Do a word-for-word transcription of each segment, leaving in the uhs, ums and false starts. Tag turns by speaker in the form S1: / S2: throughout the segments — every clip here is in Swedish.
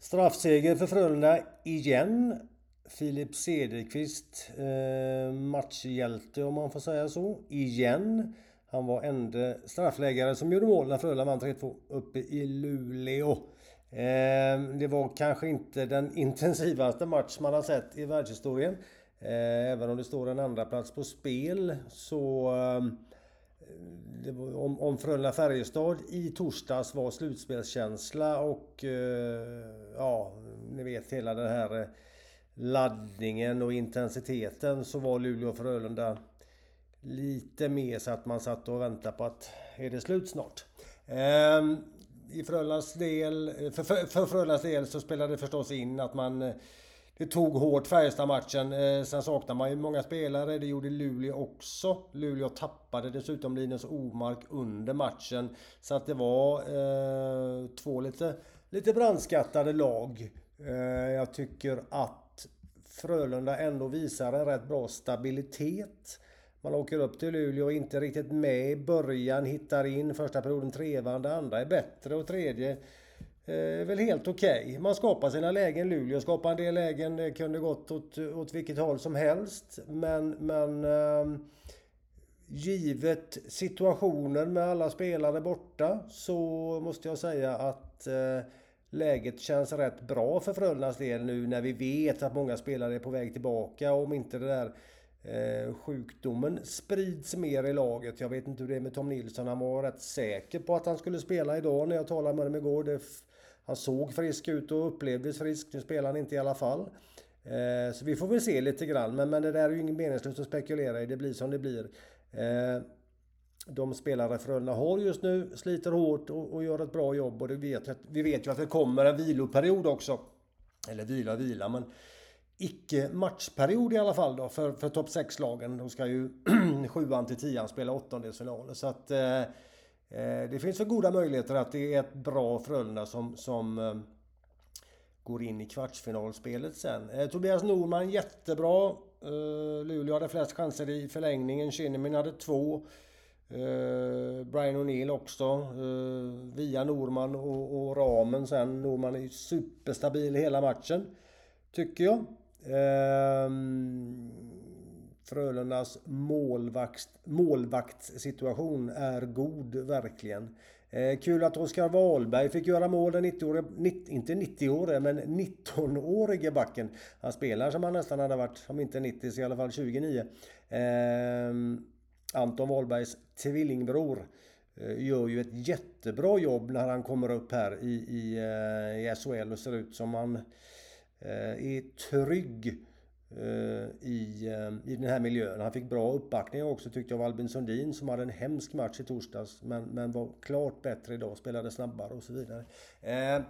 S1: Straffseger för Frölunda igen. Filip Cederqvist, eh, matchhjälte om man får säga så, igen. Han var enda straffläggare som gjorde mål när Frölunda vann tre två uppe i Luleå. Eh, det var kanske inte den intensivaste match man har sett i världshistorien. Eh, även om det står en andra plats på spel så... Eh, det var, om, om Frölunda Färjestad i torsdags var slutspelskänsla och eh, ja, ni vet hela den här eh, laddningen och intensiteten, så var Luleå och Frölunda lite mer så att man satt och väntade på att är det slut snart. Eh, I Frölundas del, för, för, för Frölundas del så spelade det förstås in att man det tog hårt Färjestad-matchen. Eh, sen saknar man ju många spelare. Det gjorde Luleå också. Luleå tappade dessutom Linus Omark under matchen. Så att det var eh, två lite, lite brandskattade lag. Eh, jag tycker att Frölunda ändå visar en rätt bra stabilitet. Man åker upp till Luleå och inte riktigt med i början. Hittar in första perioden trevande. Andra är bättre och tredje är väl helt okej. Okay. Man skapar sina lägen. Luleå skapar en del lägen. Det kunde gått åt, åt vilket håll som helst. Men, men äh, givet situationen med alla spelare borta så måste jag säga att äh, läget känns rätt bra för Frölundas del nu när vi vet att många spelare är på väg tillbaka. Om inte det där äh, sjukdomen sprids mer i laget. Jag vet inte hur det är med Tom Nilsson. Han var rätt säker på att han skulle spela idag när jag talade med honom igår. Det Han såg frisk ut och upplevdes frisk. Nu spelar han inte i alla fall. Eh, så vi får väl se lite grann. Men, men det där är ju ingen meningslöst att spekulera i. Det blir som det blir. Eh, de spelare Frölunda har just nu sliter hårt och, och gör ett bra jobb. Och det vet, vi vet ju att det kommer en viloperiod också. Eller vila vila. Men icke matchperiod i alla fall då. För, för topp sex-lagen. De ska ju sjuan till tian spela åttondelsfinaler. Så att... Eh, Det finns för goda möjligheter att det är ett bra Frölunda som, som eh, går in i kvartsfinalspelet sen. Eh, Tobias Norman jättebra. Eh, Luleå hade flest chanser i förlängningen. Kinnimin hade två. Eh, Brian O'Neill också. Eh, via Norman och, och ramen sen. Norman är superstabil hela matchen. Tycker jag. Eh, Frölundas målvakt, målvaktssituation är god, verkligen. Eh, kul att Oskar Wahlberg fick göra mål, den nittio-årige, inte nittio-årige, men nitton-årige backen. Han spelar som han nästan hade varit, om inte nittio så i alla fall tjugonio. Eh, Anton Wahlbergs tvillingbror eh, gör ju ett jättebra jobb när han kommer upp här i, i, eh, i S H L och ser ut som han eh, är trygg I, i den här miljön. Han fick bra uppbackning också tyckte jag av Albin Sundin som hade en hemsk match i torsdags men, men var klart bättre idag, spelade snabbare och så vidare. Eh,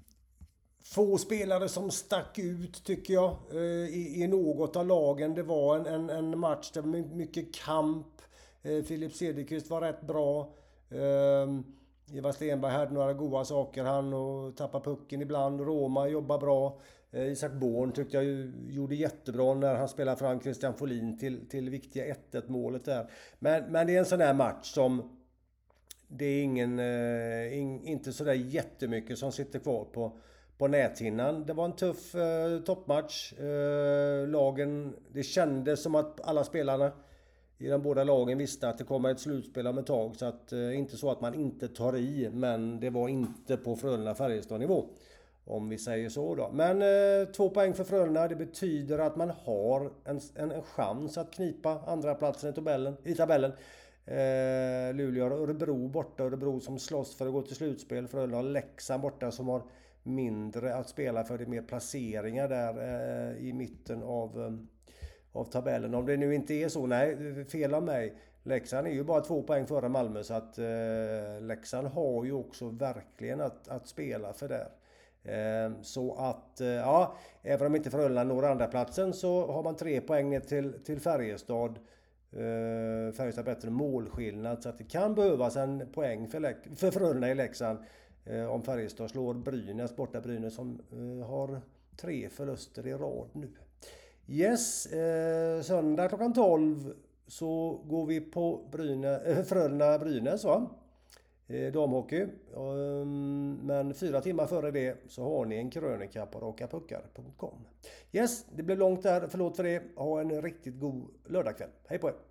S1: få spelare som stack ut tycker jag eh, i, i något av lagen. Det var en, en, en match där mycket kamp. Eh, Filip Cederqvist var rätt bra. Eh, Ivar Stenberg hade några goda saker. Han och tappade pucken ibland. Roma jobbar bra. Isak Born tyckte jag gjorde jättebra när han spelade fram Christian Folin till, till viktiga ett ett målet där. Men, men det är en sån här match som det är ingen, eh, in, inte sådär jättemycket som sitter kvar på, på näthinnan. Det var en tuff eh, toppmatch. Eh, lagen, det kändes som att alla spelarna i de båda lagen visste att det kommer ett slutspel om ett tag. Så att, eh, inte så att man inte tar i, men det var inte på Frölunda Färjestad nivå. Om vi säger så då. Men eh, två poäng för Frölunda. Det betyder att man har en, en, en chans att knipa andra platsen i tabellen. I tabellen. Eh, Luleå och Örebro borta. Örebro som slåss för att gå till slutspel. Frölunda har Leksand borta som har mindre att spela för. Det är mer placeringar där eh, i mitten av, eh, av tabellen. Om det nu inte är så, nej, fel av mig. Leksand är ju bara två poäng före Malmö. Så att eh, Leksand har ju också verkligen att, att spela för där. Så att, ja, även om inte Frölunda når andra platsen så har man tre poäng ner till, till Färjestad. Färjestad bättre målskillnad så att det kan behövas en poäng för, för Frölunda i Leksand om Färjestad slår Brynäs, borta Brynäs som har tre förluster i rad nu. Yes, söndag klockan tolv så går vi på Brynäs, Frölunda Brynäs va? eh, damhockey. Um, men fyra timmar före det så har ni en krönika på raka puckar punkt com. Yes, det blev långt där. Förlåt för det. Ha en riktigt god lördagkväll. Hej på er!